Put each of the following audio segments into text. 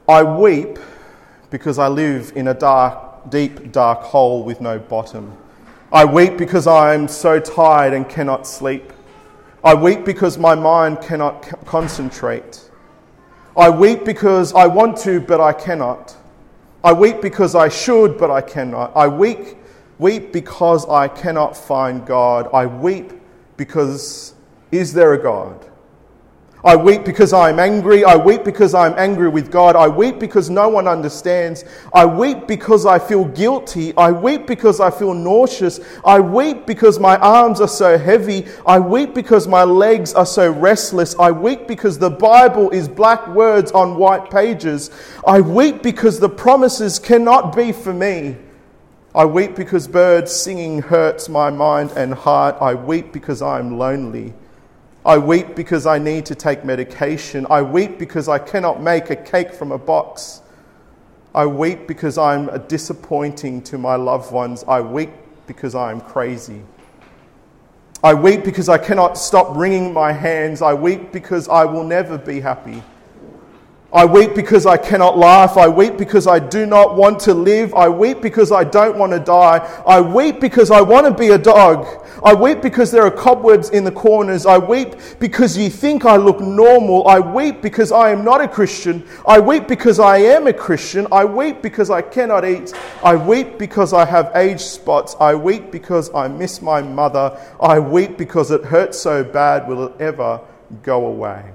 I weep because I live in a deep, dark hole with no bottom. I weep because I am so tired and cannot sleep. I weep because my mind cannot concentrate. I weep because I want to, but I cannot. I weep because I should, but I cannot. I weep because I cannot find God. I weep because, is there a God? I weep because I am angry. I weep because I am angry with God. I weep because no one understands. I weep because I feel guilty. I weep because I feel nauseous. I weep because my arms are so heavy. I weep because my legs are so restless. I weep because the Bible is black words on white pages. I weep because the promises cannot be for me. I weep because birds singing hurts my mind and heart. I weep because I am lonely. I weep because I need to take medication. I weep because I cannot make a cake from a box. I weep because I'm disappointing to my loved ones. I weep because I am crazy. I weep because I cannot stop wringing my hands. I weep because I will never be happy. I weep because I cannot laugh. I weep because I do not want to live. I weep because I don't want to die. I weep because I want to be a dog. I weep because there are cobwebs in the corners. I weep because you think I look normal. I weep because I am not a Christian. I weep because I am a Christian. I weep because I cannot eat. I weep because I have age spots. I weep because I miss my mother. I weep because it hurts so bad. Will it ever go away?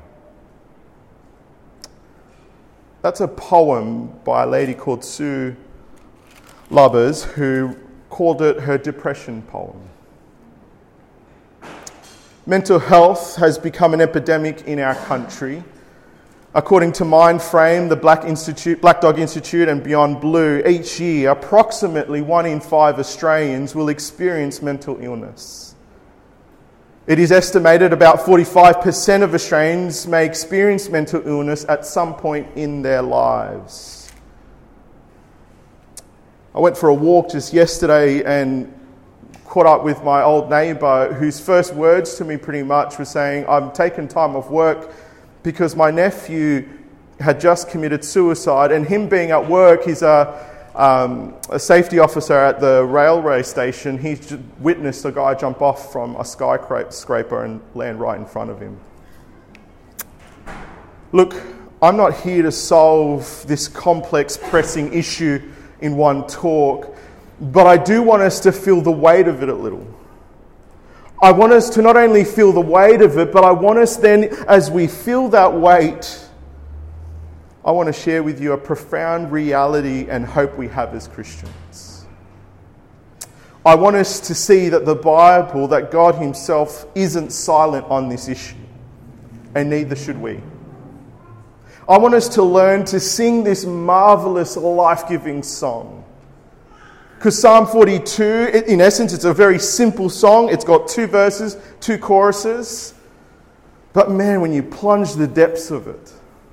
That's a poem by a lady called Sue Lubbers, who called it her depression poem. Mental health has become an epidemic in our country. According to Mindframe, the Black Dog Institute and Beyond Blue, each year approximately 1 in 5 Australians will experience mental illness. It is estimated about 45% of Australians may experience mental illness at some point in their lives. I went for a walk just yesterday and caught up with my old neighbour, whose first words to me pretty much were saying, I'm taking time off work because my nephew had just committed suicide, and him being at work, he's a safety officer at the railway station. He witnessed a guy jump off from a skyscraper and land right in front of him. Look, I'm not here to solve this complex, pressing issue in one talk, but I do want us to feel the weight of it a little. I want us to not only feel the weight of it, but I want us then, as we feel that weight, I want to share with you a profound reality and hope we have as Christians. I want us to see that the Bible, that God Himself isn't silent on this issue, and neither should we. I want us to learn to sing this marvelous, life-giving song. Because Psalm 42, in essence, it's a very simple song. It's got 2 verses, 2 choruses. But man, when you plunge the depths of it,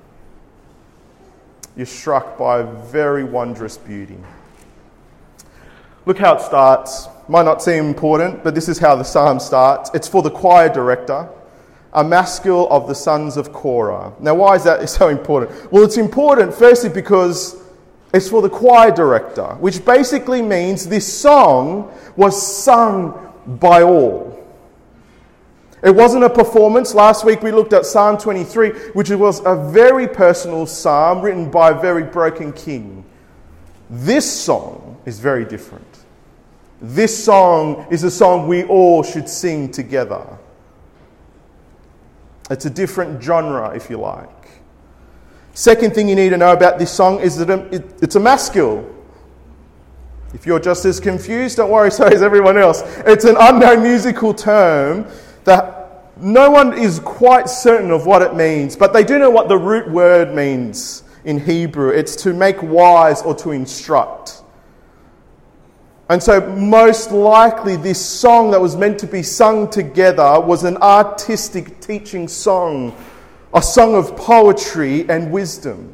you're struck by very wondrous beauty. Look how it starts. Might not seem important, but this is how the psalm starts. It's for the choir director, a maskil of the sons of Korah. Now, why is that so important? Well, it's important firstly because it's for the choir director, which basically means this song was sung by all. It wasn't a performance. Last week we looked at Psalm 23, which was a very personal psalm written by a very broken king. This song is very different. This song is a song we all should sing together. It's a different genre, if you like. Second thing you need to know about this song is that it's a maskil. If you're just as confused, don't worry, so is everyone else. It's an unknown musical term that no one is quite certain of what it means, but they do know what the root word means in Hebrew. It's to make wise or to instruct. And so most likely this song that was meant to be sung together was an artistic teaching song, a song of poetry and wisdom.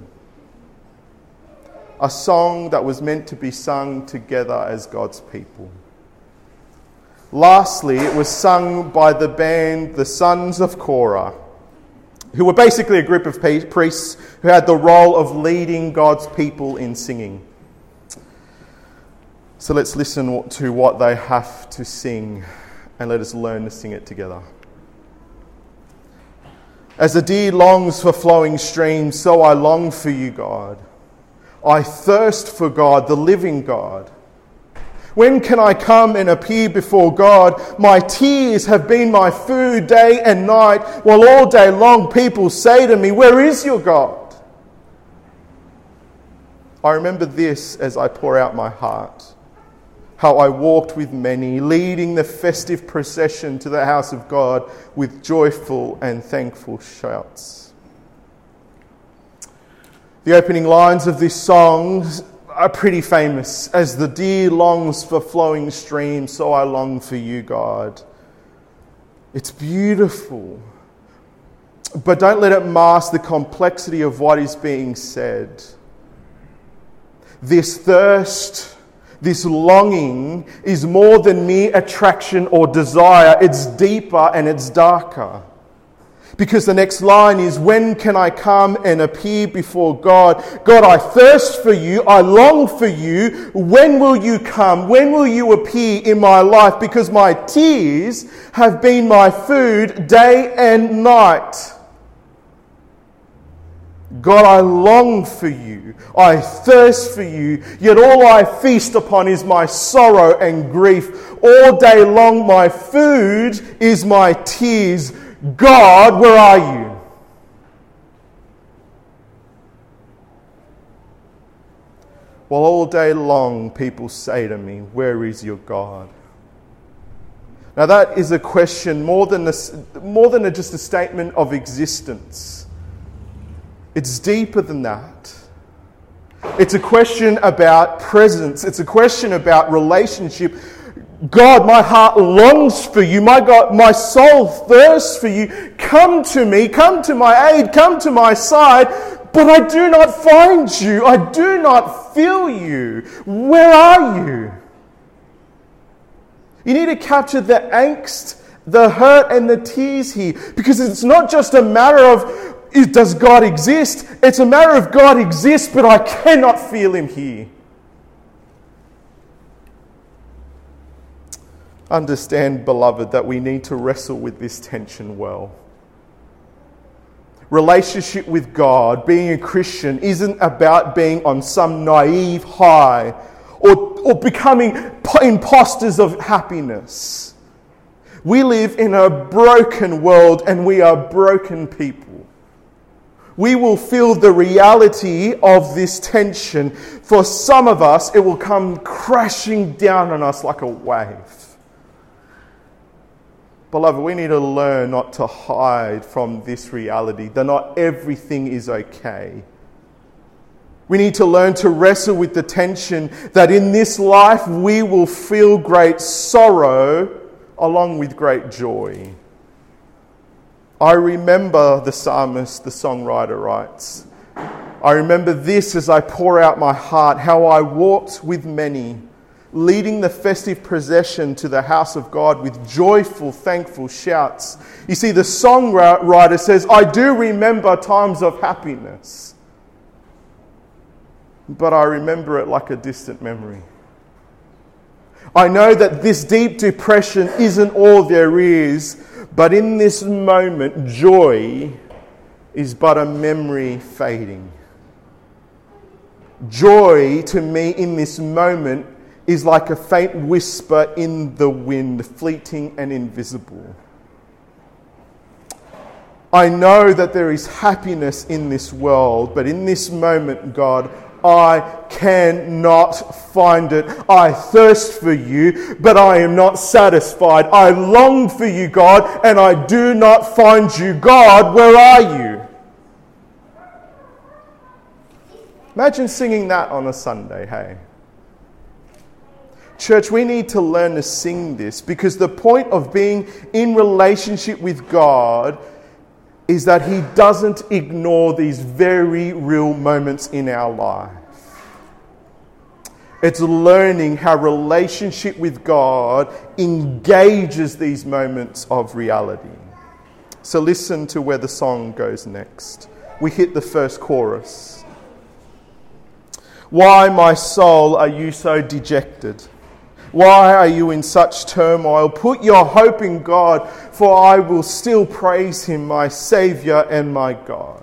A song that was meant to be sung together as God's people. Lastly, it was sung by the band, the Sons of Korah. who were basically a group of priests who had the role of leading God's people in singing. So let's listen to what they have to sing and let us learn to sing it together. As the deer longs for flowing streams, so I long for you, God. I thirst for God, the living God. When can I come and appear before God? My tears have been my food day and night, while all day long people say to me, where is your God? I remember this as I pour out my heart, how I walked with many, leading the festive procession to the house of God with joyful and thankful shouts. The opening lines of this song are pretty famous. As the deer longs for flowing streams, so I long for you, God. It's beautiful. But don't let it mask the complexity of what is being said. This thirst, this longing is more than mere attraction or desire. It's deeper and it's darker. Because the next line is, when can I come and appear before God? God, I thirst for you. I long for you. When will you come? When will you appear in my life? Because my tears have been my food day and night. God, I long for you. I thirst for you. Yet all I feast upon is my sorrow and grief. All day long my food is my tears. God, where are you? Well, all day long people say to me, where is your God? Now that is a question more than just a statement of existence. It's deeper than that. It's a question about presence. It's a question about relationship. God, my heart longs for you. My God, my soul thirsts for you. Come to me, come to my aid, come to my side. But I do not find you. I do not feel you. Where are you? You need to capture the angst, the hurt and the tears here. Because it's not just a matter of, does God exist? It's a matter of God exists, but I cannot feel him here. Understand, beloved, that we need to wrestle with this tension well. Relationship with God, being a Christian, isn't about being on some naive high or becoming imposters of happiness. We live in a broken world and we are broken people. We will feel the reality of this tension. For some of us, it will come crashing down on us like a wave. Beloved, we need to learn not to hide from this reality, that not everything is okay. We need to learn to wrestle with the tension that in this life we will feel great sorrow along with great joy. I remember, the psalmist, the songwriter writes, I remember this as I pour out my heart, how I walked with many, leading the festive procession to the house of God with joyful, thankful shouts. You see, the songwriter says, I do remember times of happiness, but I remember it like a distant memory. I know that this deep depression isn't all there is, but in this moment, joy is but a memory fading. Joy to me in this moment is like a faint whisper in the wind, fleeting and invisible. I know that there is happiness in this world, but in this moment, God, I cannot find it. I thirst for you, but I am not satisfied. I long for you, God, and I do not find you. God, where are you? Imagine singing that on a Sunday, hey? Church, we need to learn to sing this, because the point of being in relationship with God is that He doesn't ignore these very real moments in our life. It's learning how relationship with God engages these moments of reality. So listen to where the song goes next. We hit the first chorus. Why, my soul, are you so dejected? Why are you in such turmoil? Put your hope in God, for I will still praise him, my Saviour and my God.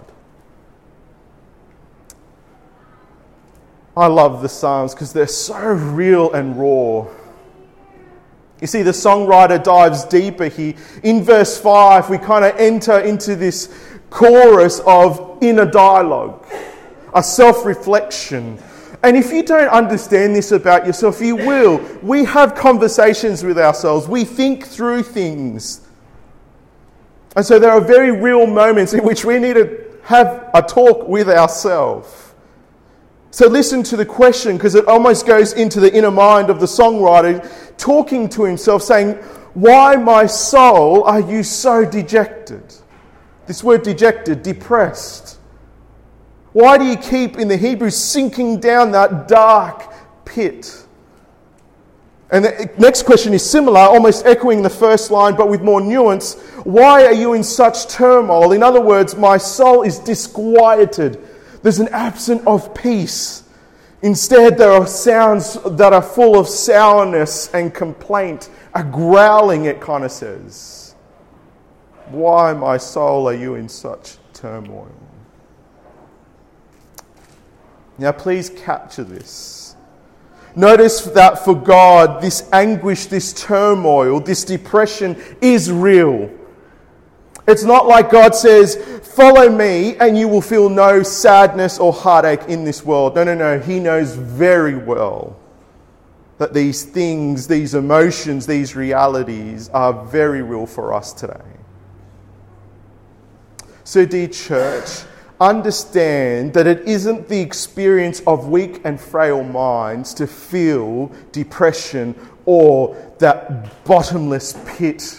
I love the Psalms because they're so real and raw. You see, the songwriter dives deeper here. In verse 5, we kind of enter into this chorus of inner dialogue, a self-reflection. And if you don't understand this about yourself, you will. We have conversations with ourselves. We think through things. And so there are very real moments in which we need to have a talk with ourselves. So listen to the question, because it almost goes into the inner mind of the songwriter, talking to himself, saying, why, my soul, are you so dejected? This word dejected, depressed. Why do you keep, in the Hebrew, sinking down that dark pit? And the next question is similar, almost echoing the first line, but with more nuance. Why are you in such turmoil? In other words, my soul is disquieted. There's an absence of peace. Instead, there are sounds that are full of sourness and complaint. A growling, it kind of says. Why, my soul, are you in such turmoil? Now, please capture this. Notice that for God, this anguish, this turmoil, this depression is real. It's not like God says, follow me and you will feel no sadness or heartache in this world. No. He knows very well that these things, these emotions, these realities are very real for us today. So, dear church, understand that it isn't the experience of weak and frail minds to feel depression or that bottomless pit,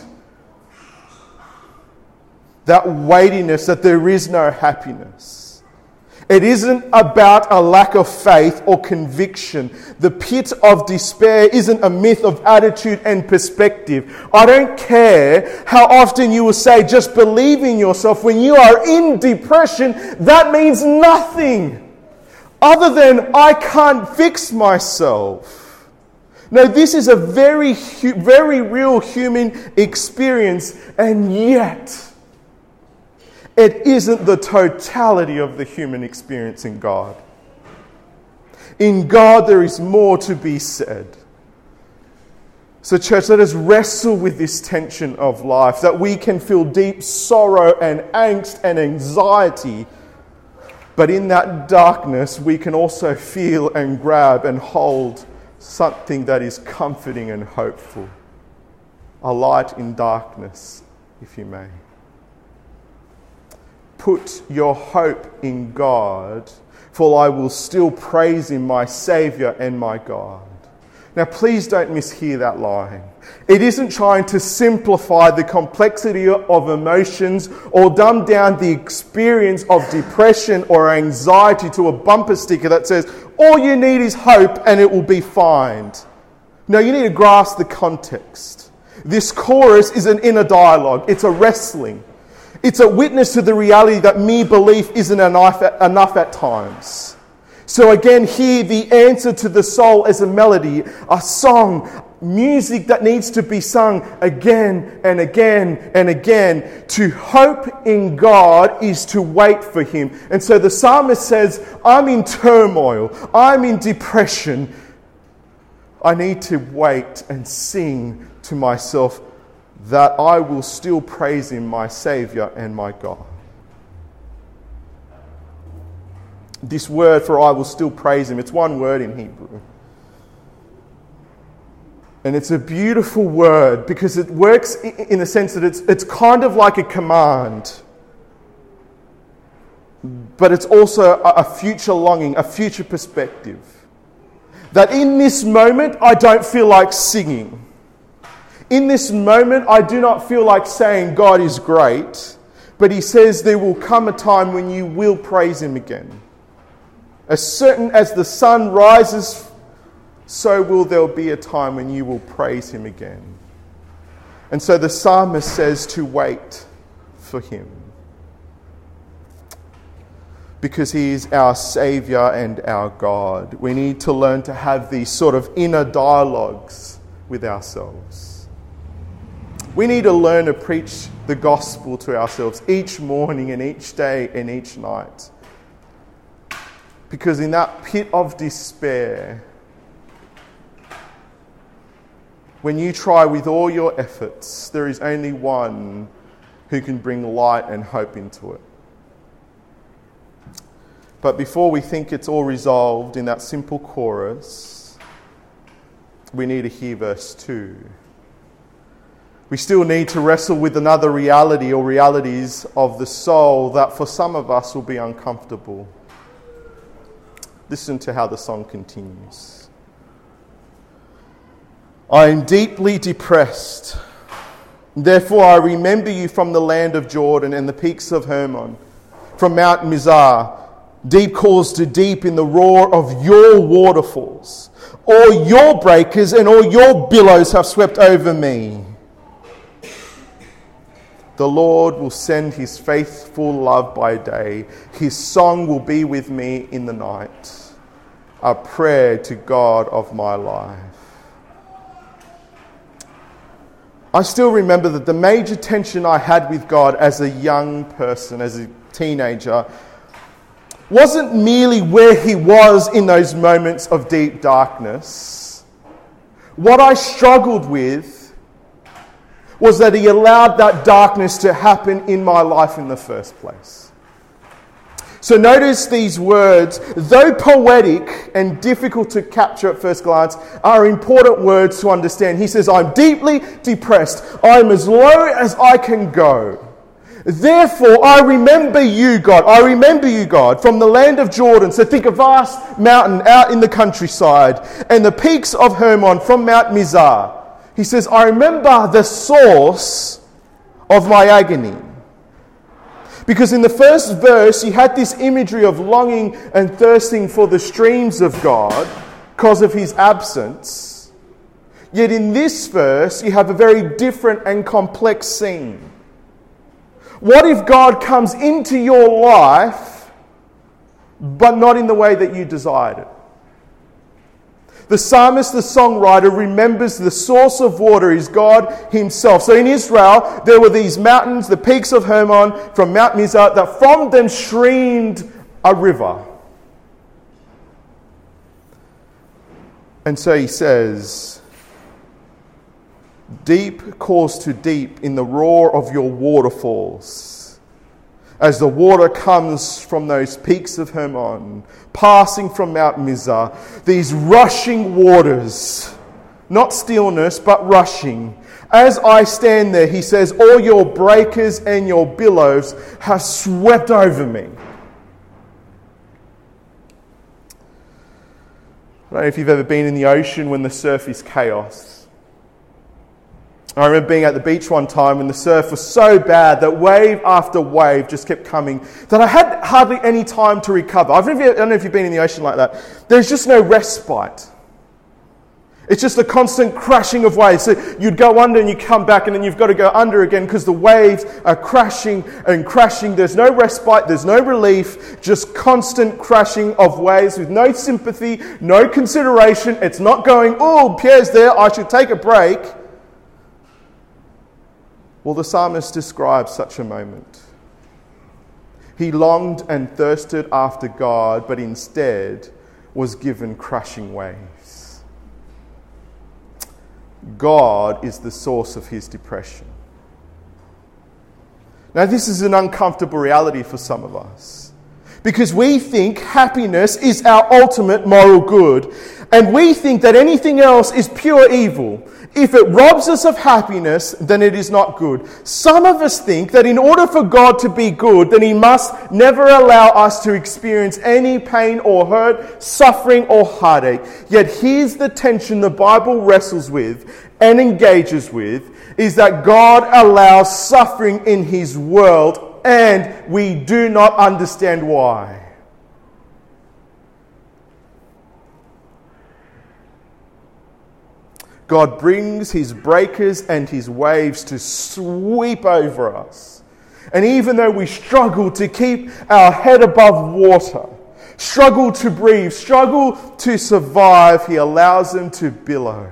that weightiness, that there is no happiness. It isn't about a lack of faith or conviction. The pit of despair isn't a myth of attitude and perspective. I don't care how often you will say, just believe in yourself. When you are in depression, that means nothing other than I can't fix myself. No, this is a very real human experience, and yet it isn't the totality of the human experience in God. In God, there is more to be said. So, church, let us wrestle with this tension of life, that we can feel deep sorrow and angst and anxiety, but in that darkness, we can also feel and grab and hold something that is comforting and hopeful. A light in darkness, if you may. Put your hope in God, for I will still praise him, my Saviour and my God. Now, please don't mishear that line. It isn't trying to simplify the complexity of emotions or dumb down the experience of depression or anxiety to a bumper sticker that says, all you need is hope and it will be fine. No, you need to grasp the context. This chorus is an inner dialogue. It's a wrestling. It's a witness to the reality that mere belief isn't enough at times. So again, here the answer to the soul is a melody, a song, music that needs to be sung again and again and again. To hope in God is to wait for him. And so the psalmist says, I'm in turmoil, I'm in depression. I need to wait and sing to myself that I will still praise him, my Saviour and my God. This word for I will still praise him, it's one word in Hebrew. And it's a beautiful word because it works in the sense that it's kind of like a command. But it's also a future longing, a future perspective. That in this moment, I don't feel like singing. In this moment, I do not feel like saying God is great, but he says there will come a time when you will praise him again. As certain as the sun rises, so will there be a time when you will praise him again. And so the psalmist says to wait for him. Because he is our Saviour and our God, we need to learn to have these sort of inner dialogues with ourselves. We need to learn to preach the gospel to ourselves each morning and each day and each night. Because in that pit of despair, when you try with all your efforts, there is only one who can bring light and hope into it. But before we think it's all resolved in that simple chorus, we need to hear verse 2. We still need to wrestle with another reality or realities of the soul that for some of us will be uncomfortable. Listen to how the song continues. I am deeply depressed. Therefore I remember you from the land of Jordan and the peaks of Hermon, from Mount Mizar. Deep calls to deep in the roar of your waterfalls. All your breakers and all your billows have swept over me. The Lord will send his faithful love by day. His song will be with me in the night. A prayer to God of my life. I still remember that the major tension I had with God as a young person, as a teenager, wasn't merely where he was in those moments of deep darkness. What I struggled with was that he allowed that darkness to happen in my life in the first place. So notice these words, though poetic and difficult to capture at first glance, are important words to understand. He says, I'm deeply depressed. I'm as low as I can go. Therefore, I remember you, God. I remember you, God, from the land of Jordan. So think a vast mountain out in the countryside, and the peaks of Hermon from Mount Mizar. He says, I remember the source of my agony. Because in the first verse, you had this imagery of longing and thirsting for the streams of God because of his absence. Yet in this verse, you have a very different and complex scene. What if God comes into your life, but not in the way that you desired it? The psalmist, the songwriter, remembers the source of water is God himself. So in Israel, there were these mountains, the peaks of Hermon, from Mount Mizar, that from them streamed a river. And so he says, deep calls to deep in the roar of your waterfalls, as the water comes from those peaks of Hermon, passing from Mount Mizar, these rushing waters, not stillness, but rushing. As I stand there, he says, all your breakers and your billows have swept over me. I don't know if you've ever been in the ocean when the surf is chaos. I remember being at the beach one time when the surf was so bad that wave after wave just kept coming that I had hardly any time to recover. I don't know if you've been in the ocean like that. There's just no respite. It's just a constant crashing of waves. So you'd go under and you come back and then you've got to go under again because the waves are crashing and crashing. There's no respite, there's no relief, just constant crashing of waves with no sympathy, no consideration. It's not going, oh, Pierre's there, I should take a break. Well, the psalmist describes such a moment. He longed and thirsted after God, but instead was given crashing waves. God is the source of his depression. Now, this is an uncomfortable reality for some of us, because we think happiness is our ultimate moral good, and we think that anything else is pure evil. If it robs us of happiness, then it is not good. Some of us think that in order for God to be good, then he must never allow us to experience any pain or hurt, suffering or heartache. Yet here's the tension the Bible wrestles with and engages with, is that God allows suffering in his world and we do not understand why. God brings his breakers and his waves to sweep over us. And even though we struggle to keep our head above water, struggle to breathe, struggle to survive, He allows them to billow.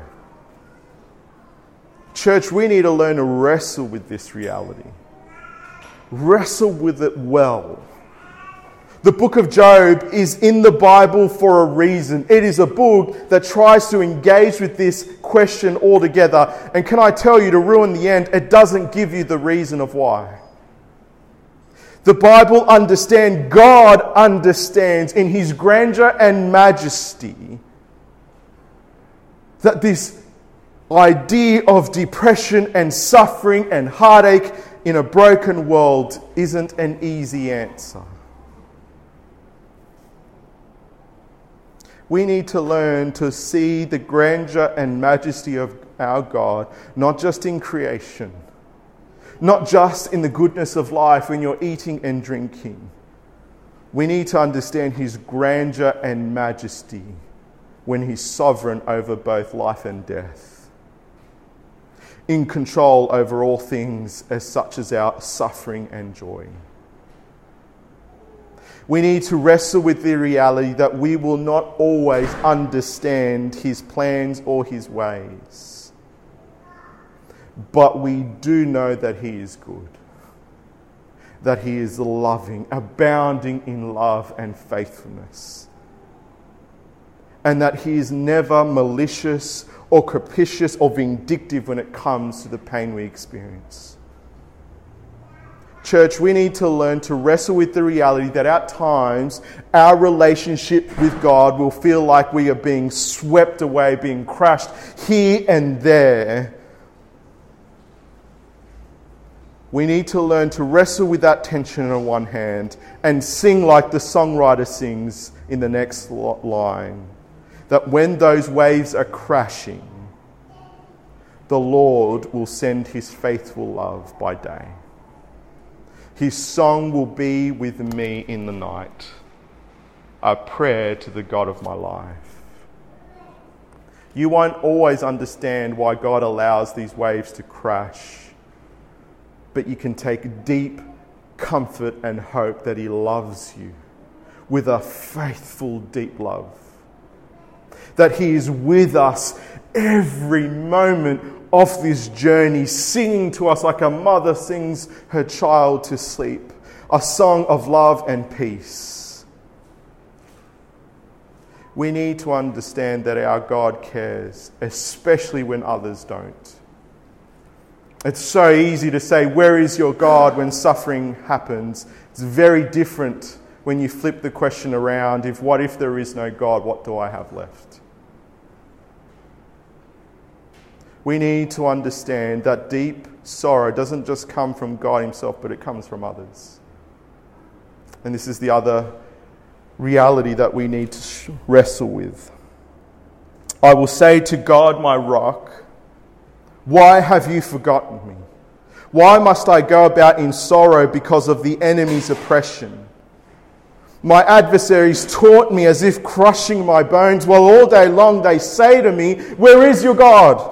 Church, we need to learn to wrestle with this reality. Wrestle with it well. The book of Job is in the Bible for a reason. It is a book that tries to engage with this question altogether. And can I tell you, to ruin the end, it doesn't give you the reason of why. The Bible understands, God understands in His grandeur and majesty that this idea of depression and suffering and heartache in a broken world isn't an easy answer. We need to learn to see the grandeur and majesty of our God, not just in creation, not just in the goodness of life when you're eating and drinking. We need to understand His grandeur and majesty when He's sovereign over both life and death, in control over all things as such as our suffering and joy. We need to wrestle with the reality that we will not always understand His plans or His ways. But we do know that He is good, that He is loving, abounding in love and faithfulness, and that He is never malicious or capricious or vindictive when it comes to the pain we experience. Church, we need to learn to wrestle with the reality that at times our relationship with God will feel like we are being swept away, being crushed here and there. We need to learn to wrestle with that tension on one hand and sing like the songwriter sings in the next line. That when those waves are crashing, the Lord will send His faithful love by day. His song will be with me in the night, a prayer to the God of my life. You won't always understand why God allows these waves to crash, but you can take deep comfort and hope that He loves you with a faithful, deep love. That He is with us every moment of this journey, singing to us like a mother sings her child to sleep, a song of love and peace. We need to understand that our God cares, especially when others don't. It's so easy to say, where is your God when suffering happens? It's very different when you flip the question around. What if there is no God? What do I have left? We need to understand that deep sorrow doesn't just come from God Himself, but it comes from others. And this is the other reality that we need to wrestle with. I will say to God, my rock, why have you forgotten me? Why must I go about in sorrow because of the enemy's oppression? My adversaries taunt me as if crushing my bones, while all day long they say to me, where is your God?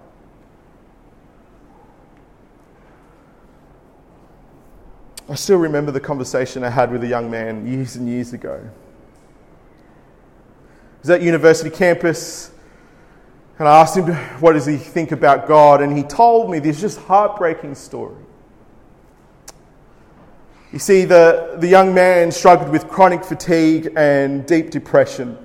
I still remember the conversation I had with a young man years and years ago. I was at university campus, and I asked him, what does he think about God? And he told me this just heartbreaking story. You see, the young man struggled with chronic fatigue and deep depression.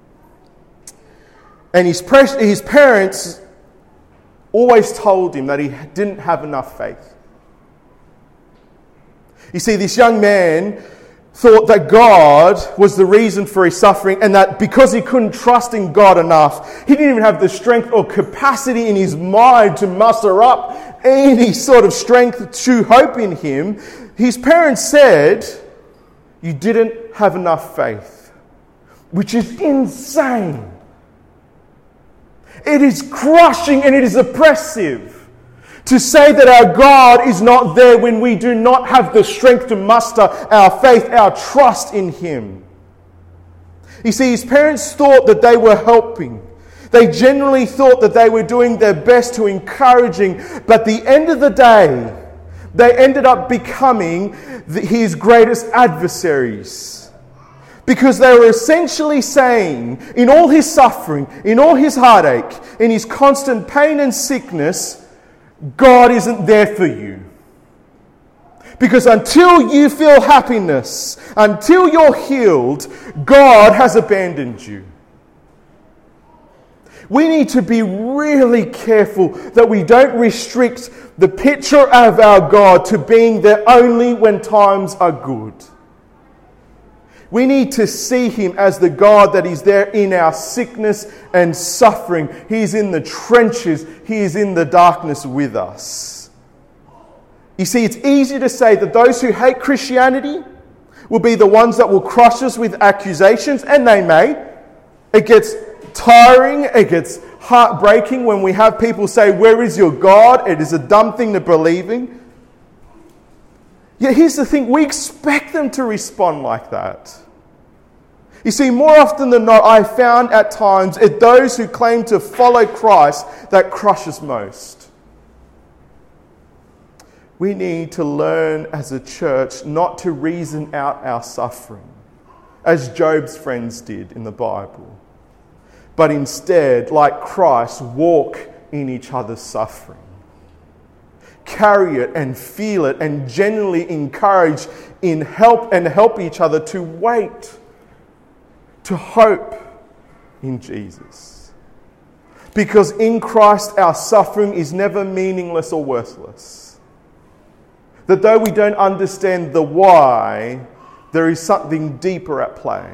And his parents always told him that he didn't have enough faith. You see, this young man thought that God was the reason for his suffering, and that because he couldn't trust in God enough, he didn't even have the strength or capacity in his mind to muster up any sort of strength to hope in Him. His parents said, you didn't have enough faith, which is insane. It is crushing and it is oppressive. To say that our God is not there when we do not have the strength to muster our faith, our trust in Him. You see, his parents thought that they were helping. They generally thought that they were doing their best to encourage him. But at the end of the day, They ended up becoming his greatest adversaries. Because they were essentially saying, in all his suffering, in all his heartache, in his constant pain and sickness, God isn't there for you. Because until you feel happiness, until you're healed, God has abandoned you. We need to be really careful that we don't restrict the picture of our God to being there only when times are good. We need to see him as the God that is there in our sickness and suffering. He is in the trenches. He is in the darkness with us. You see, it's easy to say that those who hate Christianity will be the ones that will crush us with accusations, and they may. It gets tiring, it gets heartbreaking when we have people say, "Where is your God?" It is a dumb thing to believe in. Yet here's the thing, we expect them to respond like that. You see, more often than not, I found at times it's those who claim to follow Christ that crushes most. We need to learn as a church not to reason out our suffering, as Job's friends did in the Bible, but instead, like Christ, walk in each other's suffering. Carry it and feel it and genuinely encourage in help each other to wait, to hope in Jesus. Because in Christ our suffering is never meaningless or worthless. That though we don't understand the why, there is something deeper at play.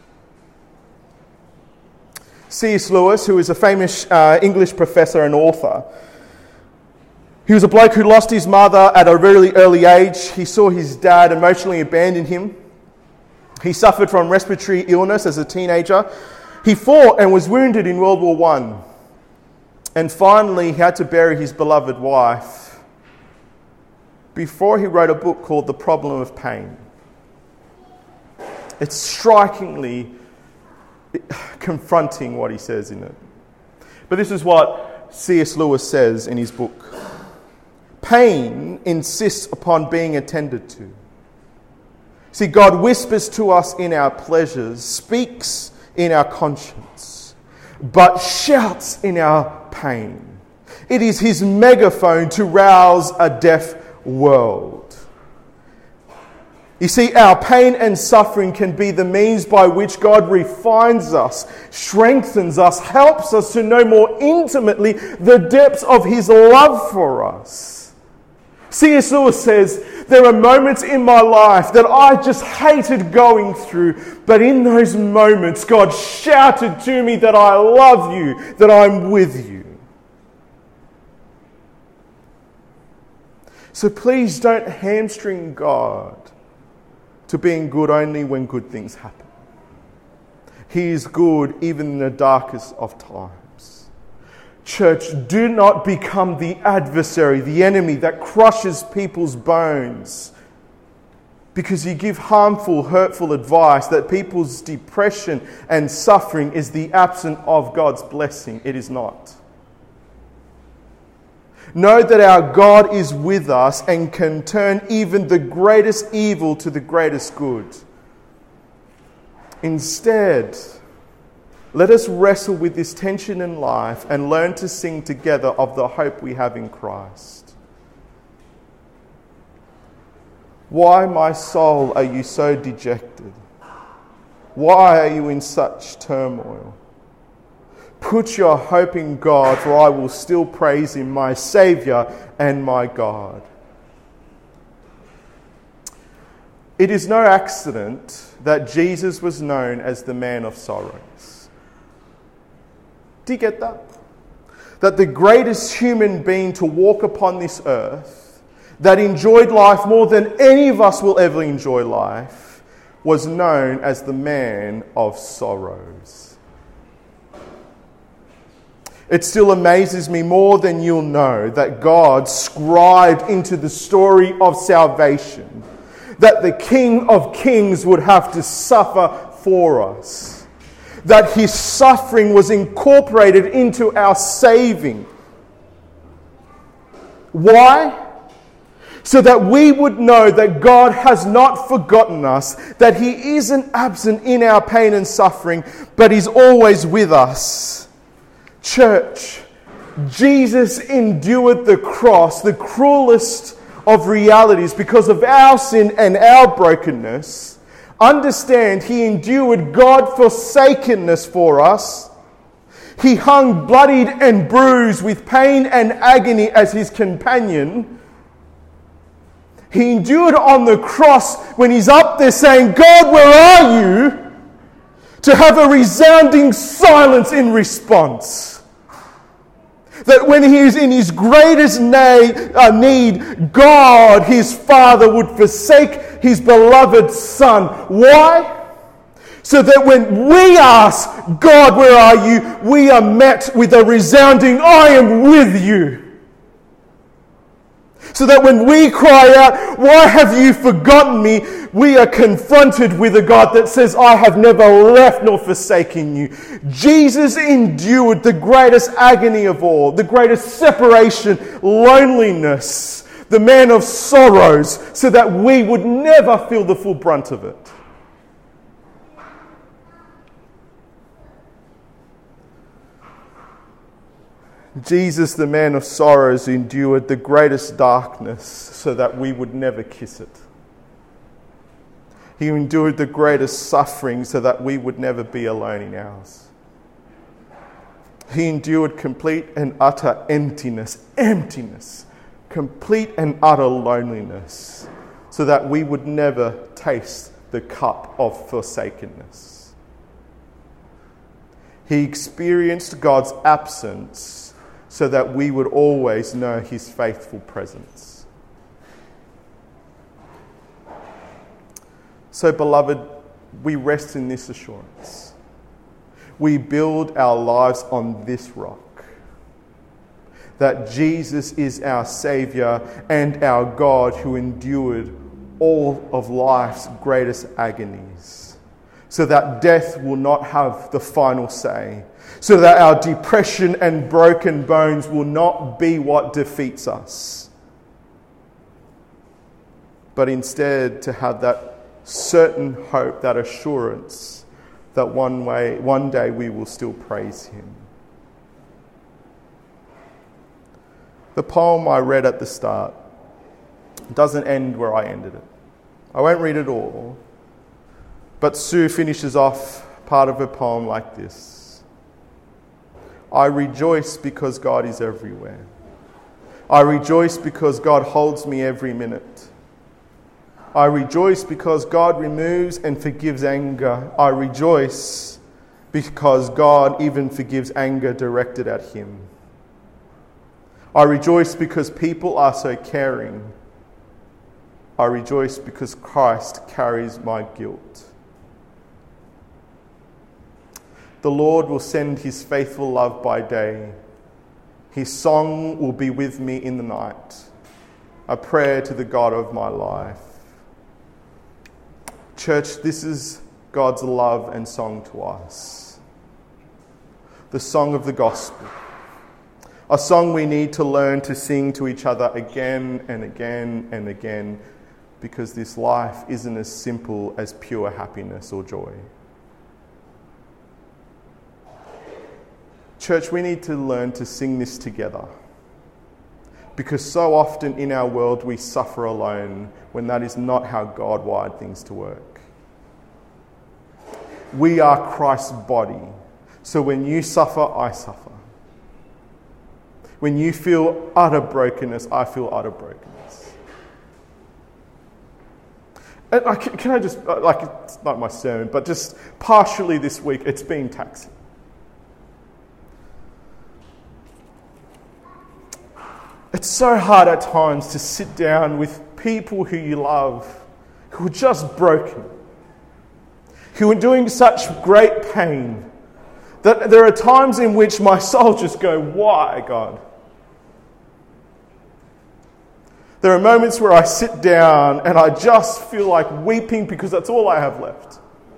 C.S. Lewis, who is a famous English professor and author, he was a bloke who lost his mother at a really early age. He saw his dad emotionally abandon him. He suffered from respiratory illness as a teenager. He fought and was wounded in World War I. And finally, he had to bury his beloved wife before he wrote a book called The Problem of Pain. It's strikingly confronting what he says in it. But this is what C.S. Lewis says in his book. Pain insists upon being attended to. See, God whispers to us in our pleasures, speaks in our conscience, but shouts in our pain. It is his megaphone to rouse a deaf world. You see, our pain and suffering can be the means by which God refines us, strengthens us, helps us to know more intimately the depths of his love for us. C.S. Lewis says, there are moments in my life that I just hated going through, but in those moments, God shouted to me that I love you, that I'm with you. So please don't hamstring God to being good only when good things happen. He is good even in the darkest of times. Church, do not become the adversary, the enemy that crushes people's bones because you give harmful, hurtful advice that people's depression and suffering is the absence of God's blessing. It is not. Know that our God is with us and can turn even the greatest evil to the greatest good. Instead, let us wrestle with this tension in life and learn to sing together of the hope we have in Christ. Why, my soul, are you so dejected? Why are you in such turmoil? Put your hope in God, for I will still praise him, my Saviour and my God. It is no accident that Jesus was known as the man of sorrows. Do you get that? That the greatest human being to walk upon this earth, that enjoyed life more than any of us will ever enjoy life, was known as the man of sorrows. It still amazes me more than you'll know that God scribed into the story of salvation that the King of Kings would have to suffer for us. That his suffering was incorporated into our saving. Why? so that we would know that God has not forgotten us, that He isn't absent in our pain and suffering, but He's always with us. Church, Jesus endured the cross, the cruelest of realities, because of our sin and our brokenness. Understand, He endured God-forsakenness for us. He hung bloodied and bruised with pain and agony as His companion. He endured on the cross when He's up there saying, God, where are you? To have a resounding silence in response. That when He is in His greatest need, God, His Father, would forsake His beloved Son. Why? So that when we ask, God, where are you? We are met with a resounding, I am with you. So that when we cry out, why have you forgotten me? We are confronted with a God that says, I have never left nor forsaken you. Jesus endured the greatest agony of all, the greatest separation, loneliness, the man of sorrows, so that we would never feel the full brunt of it. Jesus, the man of sorrows, endured the greatest darkness so that we would never kiss it. He endured the greatest suffering so that we would never be alone in ours. He endured complete and utter emptiness, complete and utter loneliness, so that we would never taste the cup of forsakenness. He experienced God's absence so that we would always know His faithful presence. So, beloved, we rest in this assurance. We build our lives on this rock, that Jesus is our Saviour and our God who endured all of life's greatest agonies, so that death will not have the final say, so that our depression and broken bones will not be what defeats us, but instead to have that certain hope, that assurance that one day we will still praise Him. The poem I read at the start doesn't end where I ended it. I won't read it all, but Sue finishes off part of her poem like this. I rejoice because God is everywhere. I rejoice because God holds me every minute. I rejoice because God removes and forgives anger. I rejoice because God even forgives anger directed at Him. I rejoice because people are so caring. I rejoice because Christ carries my guilt. The Lord will send His faithful love by day. His song will be with me in the night, a prayer to the God of my life. Church, this is God's love and song to us. The song of the gospel. A song we need to learn to sing to each other again and again and again, because this life isn't as simple as pure happiness or joy. Church, we need to learn to sing this together, because so often in our world we suffer alone when that is not how God wired things to work. We are Christ's body, so when you suffer, I suffer. When you feel utter brokenness, I feel utter brokenness. And can I just, it's not my sermon, but just partially this week, it's been taxing. It's so hard at times to sit down with people who you love, who are just broken, who are doing such great pain, that there are times in which my soul just goes, why, God? There are moments where I sit down and I just feel like weeping because that's all I have left.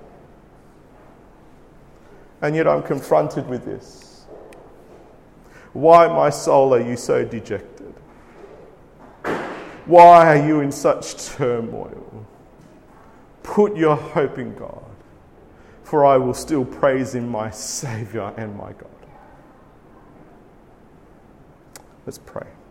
And yet I'm confronted with this. Why, my soul, are you so dejected? Why are you in such turmoil? Put your hope in God, for I will still praise him, my Saviour and my God. Let's pray.